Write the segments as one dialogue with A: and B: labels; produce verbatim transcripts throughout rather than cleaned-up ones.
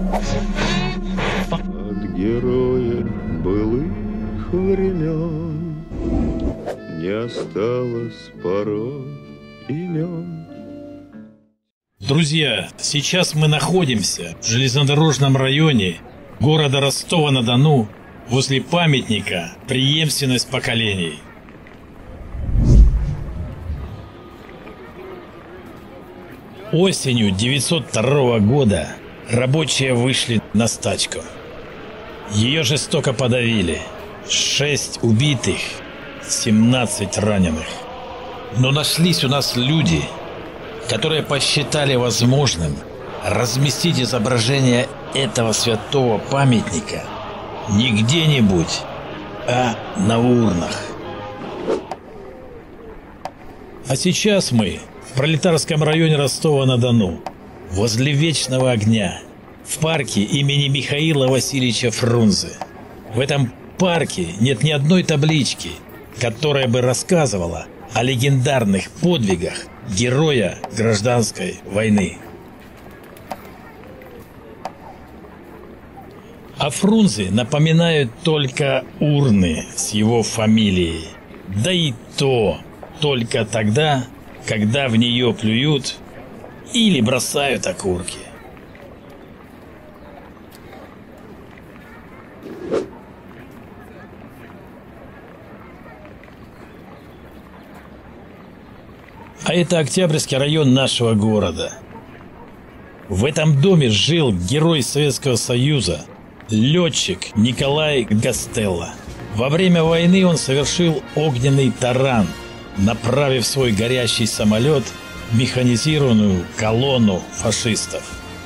A: От героя былых времен не осталось порой имен.
B: Друзья, сейчас мы находимся в железнодорожном районе города Ростова-на-Дону возле памятника «Преемственность поколений». Осенью девятьсот второго года рабочие вышли на стачку. Ее жестоко подавили. Шесть убитых, семнадцать раненых. Но нашлись у нас люди, которые посчитали возможным разместить изображение этого святого памятника не где-нибудь, а на урнах. А сейчас мы в пролетарском районе Ростова-на-Дону, возле Вечного огня, в парке имени Михаила Васильевича Фрунзе. В этом парке нет ни одной таблички, которая бы рассказывала о легендарных подвигах героя гражданской войны. О Фрунзе напоминают только урны с его фамилией. Да и то только тогда, когда в нее плюют или бросают окурки. А это Октябрьский район нашего города. В этом доме жил герой Советского Союза, летчик Николай Гастелло. Во время войны он совершил огненный таран, направив свой горящий самолет в механизированную колонну фашистов.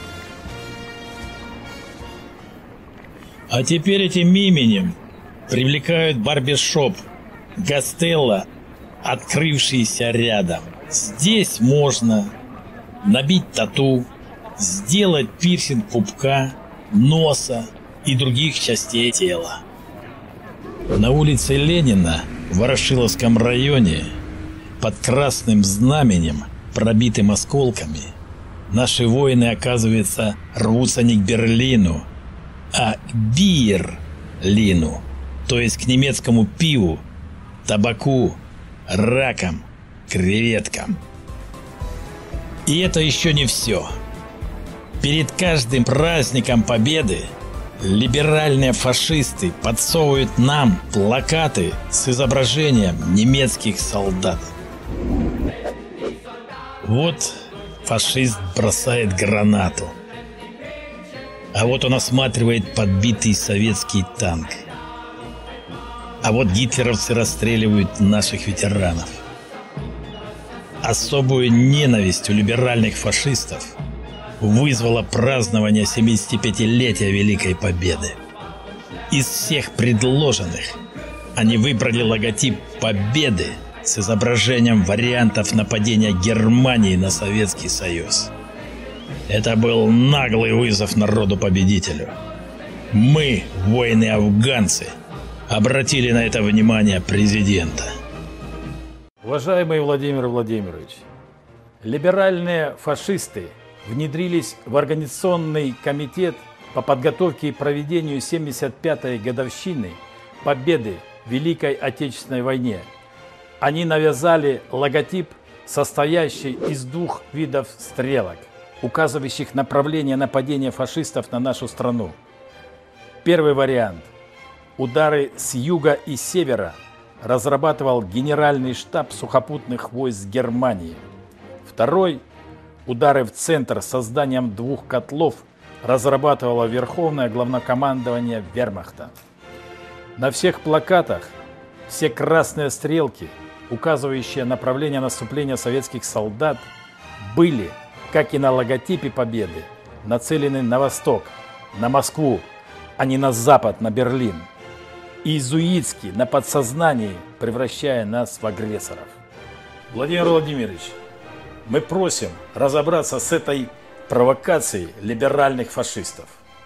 B: А теперь этим именем привлекают барбершоп Гастелло, открывшийся рядом. Здесь можно набить тату, сделать пирсинг пупка, носа и других частей тела. На улице Ленина в Ворошиловском районе под красным знаменем, пробитым осколками, наши воины, оказывается, рвутся не к Берлину, а к Берлину, то есть к немецкому пиву, табаку, ракам, креветкам. И это еще не все. Перед каждым праздником Победы либеральные фашисты подсовывают нам плакаты с изображением немецких солдат. Вот фашист бросает гранату, а вот он осматривает подбитый советский танк. А вот гитлеровцы расстреливают наших ветеранов. Особую ненависть у либеральных фашистов вызвало празднование семидесятипятилетия Великой Победы. Из всех предложенных они выбрали логотип Победы с изображением вариантов нападения Германии на Советский Союз. Это был наглый вызов народу-победителю. Мы, воины-афганцы, обратили на это внимание президента.
C: Уважаемый Владимир Владимирович, либеральные фашисты внедрились в Организационный комитет по подготовке и проведению семьдесят пятой годовщины Победы в Великой Отечественной войне. Они навязали логотип, состоящий из двух видов стрелок, указывающих направление нападения фашистов на нашу страну. Первый вариант – удары с юга и севера разрабатывал Генеральный штаб сухопутных войск Германии. Второй – удары в центр с созданием двух котлов разрабатывало Верховное главнокомандование Вермахта. На всех плакатах все красные стрелки, указывающие направление наступления советских солдат, были, как и на логотипе Победы, нацелены на восток, на Москву, а не на запад, на Берлин. Иезуитски, на подсознании, превращая нас в агрессоров. Владимир Владимирович, мы просим разобраться с этой провокацией либеральных фашистов.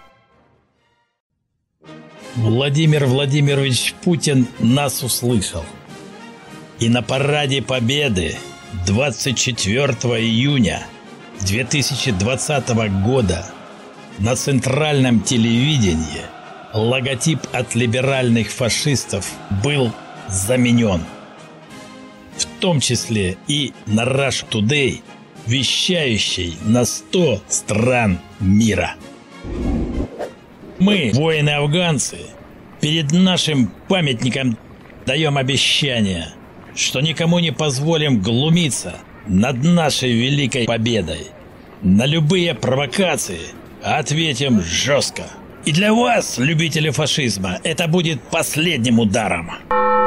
B: Владимир Владимирович Путин нас услышал. И на параде Победы двадцать четвёртого июня две тысячи двадцатого года на центральном телевидении логотип от либеральных фашистов был заменен. В том числе и на Russia Today, вещающий на сто стран мира. Мы, воины-афганцы, перед нашим памятником даем обещание, что никому не позволим глумиться над нашей великой победой. На любые провокации ответим жестко. И для вас, любители фашизма, это будет последним ударом.